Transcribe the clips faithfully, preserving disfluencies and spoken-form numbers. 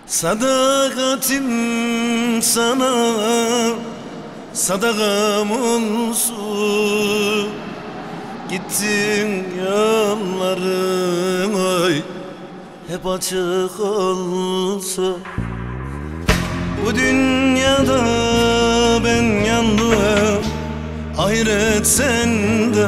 Sadakatim sana sadakam olsun. Gittin yolların oy hep açık olsun. Bu dünyada ben yandım, ahiret sende.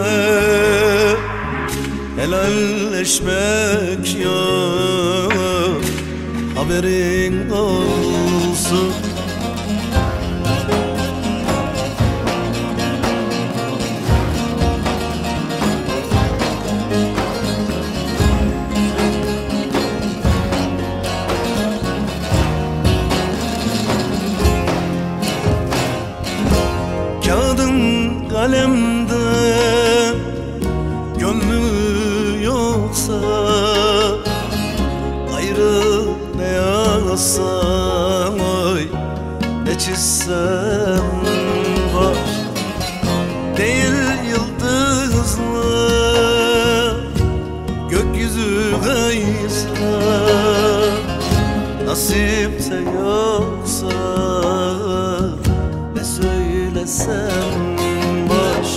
Helalleşmek yok, haberin olsun. Kağıdın kalemde gönlü yoksa, ayrı ne yazsam oy ne çizsem var. Değil yıldızlı gökyüzü kaysa, nasipse yoksa ne söylesem boş.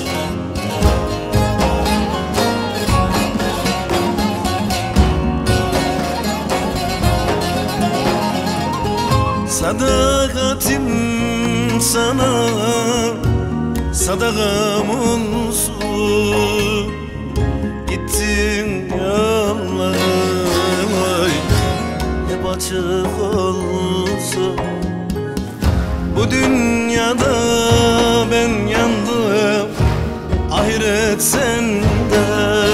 Sadakatim sana sadakam olsun. Gittin yolların oy hep açık olsun. Bu dünyada ben yandım, ahiret sende.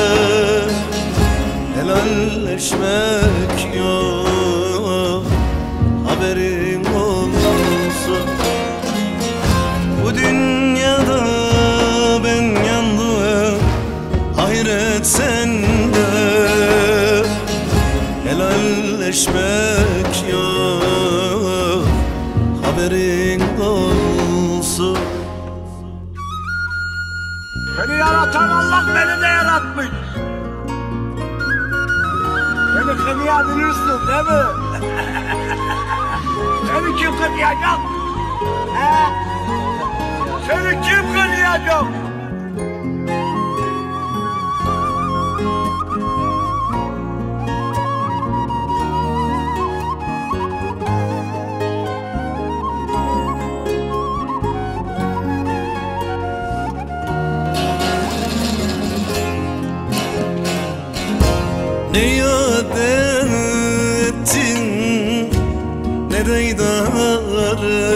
Helalleşmek yok, haberin olsun. Bu dünyada ben yandım, ahiret sende. Helalleşmek yok, haberin olsun. Beni yaratan Allah beni de yaratmış. Beni kınayabilirsin değil mi? Seni kim kınayacak? He? Seni kim kınayacak? Ne yad ettin ne deydarı,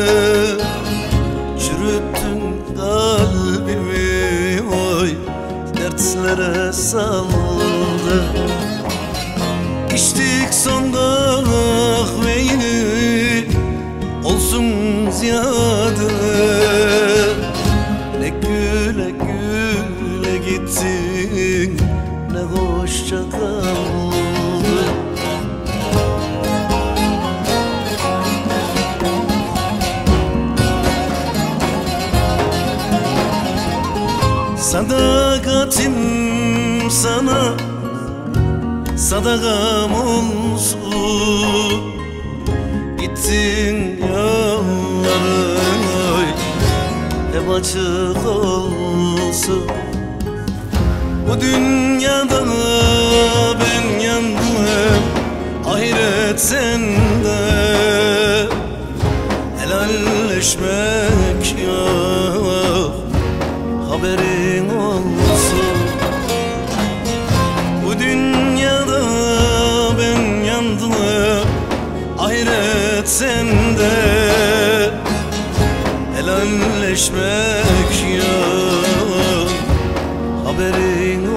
çürüttün kalbimi oy dertlere saldı. İçtik son kahveyi olsun ziyade, ne güle güle gittin ne hoşça kaldı. Sadakatim sana sadakam olsun. Gittin yolların oy hep açık olsun. Bu dünyada ben yandım, ahiret sende. Helalleşmek yok, haberin olsun. Bu dünyada ben yandım, ahiret sende. Helalleşmek yok, haberin